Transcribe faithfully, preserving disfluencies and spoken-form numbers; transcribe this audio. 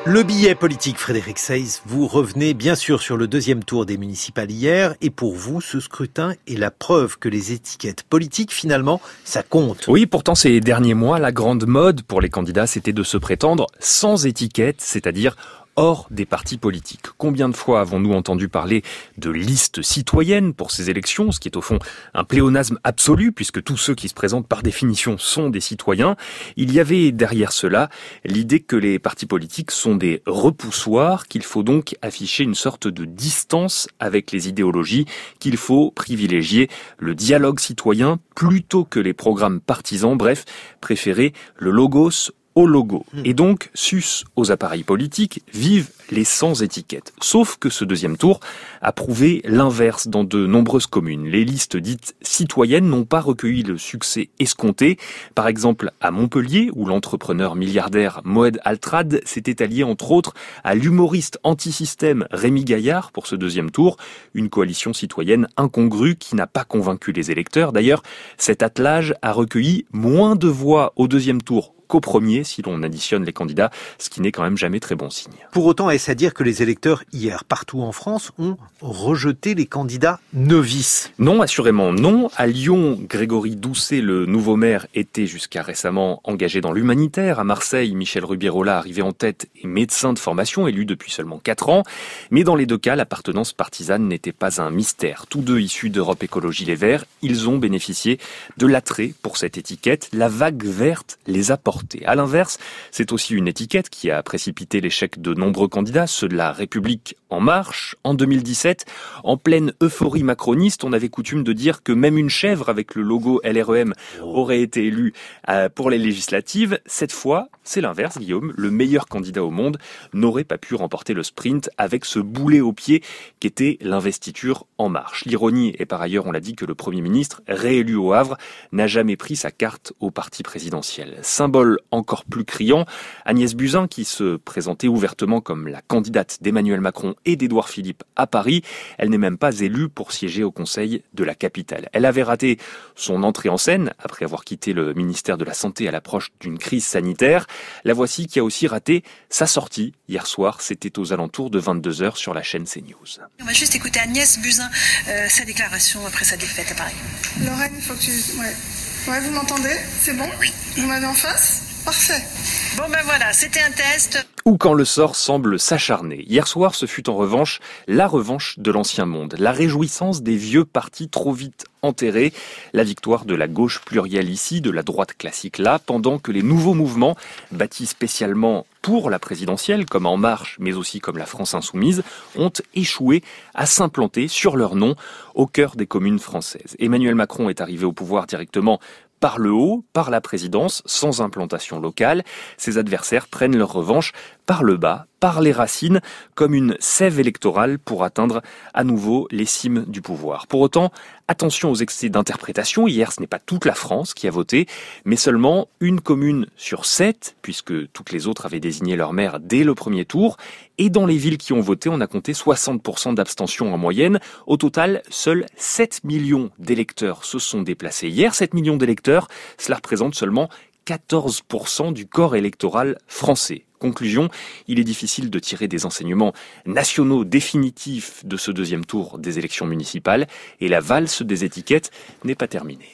Le billet politique, Frédéric Seyss, vous revenez bien sûr sur le deuxième tour des municipales hier, et pour vous, ce scrutin est la preuve que les étiquettes politiques, finalement, ça compte. Oui, pourtant ces derniers mois, la grande mode pour les candidats, c'était de se prétendre sans étiquette, c'est-à-dire hors des partis politiques. Combien de fois avons-nous entendu parler de listes citoyennes pour ces élections, ce qui est au fond un pléonasme absolu, puisque tous ceux qui se présentent par définition sont des citoyens. Il y avait derrière cela l'idée que les partis politiques sont des repoussoirs, qu'il faut donc afficher une sorte de distance avec les idéologies, qu'il faut privilégier le dialogue citoyen plutôt que les programmes partisans, bref, préférer le logos au logo. Et donc, sus aux appareils politiques, vivent les sans étiquettes. Sauf que ce deuxième tour a prouvé l'inverse dans de nombreuses communes. Les listes dites citoyennes n'ont pas recueilli le succès escompté. Par exemple, à Montpellier, où l'entrepreneur milliardaire Moed Altrad s'était allié entre autres à l'humoriste anti-système Rémi Gaillard pour ce deuxième tour. Une coalition citoyenne incongrue qui n'a pas convaincu les électeurs. D'ailleurs, cet attelage a recueilli moins de voix au deuxième tour qu'au premier, si l'on additionne les candidats, ce qui n'est quand même jamais très bon signe. Pour autant, est-ce à dire que les électeurs, hier, partout en France, ont rejeté les candidats novices? Non, assurément non. À Lyon, Grégory Doucet, le nouveau maire, était jusqu'à récemment engagé dans l'humanitaire. À Marseille, Michel Rubirola, arrivé en tête, est médecin de formation, élu depuis seulement quatre ans. Mais dans les deux cas, l'appartenance partisane n'était pas un mystère. Tous deux issus d'Europe Écologie Les Verts, ils ont bénéficié de l'attrait pour cette étiquette. La vague verte les a portés. À l'inverse, c'est aussi une étiquette qui a précipité l'échec de nombreux candidats, ceux de la République En Marche. En deux mille dix-sept, en pleine euphorie macroniste, on avait coutume de dire que même une chèvre avec le logo L R E M aurait été élue pour les législatives. Cette fois, c'est l'inverse, Guillaume. Le meilleur candidat au monde n'aurait pas pu remporter le sprint avec ce boulet au pied qu'était l'investiture En Marche. L'ironie est par ailleurs, on l'a dit, que le Premier ministre, réélu au Havre, n'a jamais pris sa carte au parti présidentiel. Symbole encore plus criant, Agnès Buzyn, qui se présentait ouvertement comme la candidate d'Emmanuel Macron et d'Édouard Philippe à Paris, elle n'est même pas élue pour siéger au Conseil de la capitale. Elle avait raté son entrée en scène après avoir quitté le ministère de la Santé à l'approche d'une crise sanitaire. La voici qui a aussi raté sa sortie hier soir, c'était aux alentours de vingt-deux heures sur la chaîne CNews. On va juste écouter Agnès Buzyn, euh, sa déclaration après sa défaite à Paris. Lorraine, il faut que tu... Ouais. Ouais, vous m'entendez? C'est bon? Oui. Vous m'avez en face? Parfait. Bon ben voilà, c'était un test. Ou quand le sort semble s'acharner. Hier soir, ce fut en revanche la revanche de l'ancien monde, la réjouissance des vieux partis trop vite enterrés, la victoire de la gauche plurielle ici, de la droite classique là, pendant que les nouveaux mouvements, bâtis spécialement pour la présidentielle, comme En Marche, mais aussi comme la France Insoumise, ont échoué à s'implanter sur leur nom au cœur des communes françaises. Emmanuel Macron est arrivé au pouvoir directement par le haut, par la présidence, sans implantation locale. Ses adversaires prennent leur revanche par le bas, par les racines, comme une sève électorale pour atteindre à nouveau les cimes du pouvoir. Pour autant, attention aux excès d'interprétation. Hier, ce n'est pas toute la France qui a voté, mais seulement une commune sur sept, puisque toutes les autres avaient désigné leur maire dès le premier tour. Et dans les villes qui ont voté, on a compté soixante pour cent d'abstention en moyenne. Au total, seuls sept millions d'électeurs se sont déplacés hier. sept millions d'électeurs, cela représente seulement quatorze pour cent du corps électoral français. Conclusion, il est difficile de tirer des enseignements nationaux définitifs de ce deuxième tour des élections municipales et la valse des étiquettes n'est pas terminée.